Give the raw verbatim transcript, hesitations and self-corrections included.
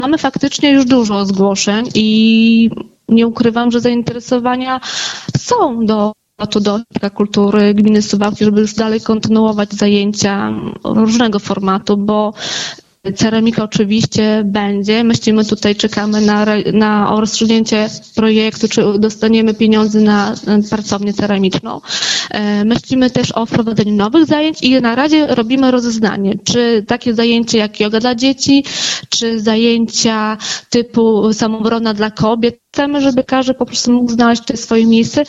mamy faktycznie już dużo zgłoszeń i nie ukrywam, że zainteresowania są do to do Ośrodka Kultury Gminy Suwałki, żeby już dalej kontynuować zajęcia różnego formatu, bo ceramika oczywiście będzie. Myślimy tutaj, czekamy na, na rozstrzygnięcie projektu, czy dostaniemy pieniądze na pracownię ceramiczną. Myślimy też o wprowadzeniu nowych zajęć i na razie robimy rozeznanie, czy takie zajęcie jak joga dla dzieci, czy zajęcia typu samoobrona dla kobiet. Chcemy, żeby każdy po prostu mógł znaleźć tutaj swoje miejsce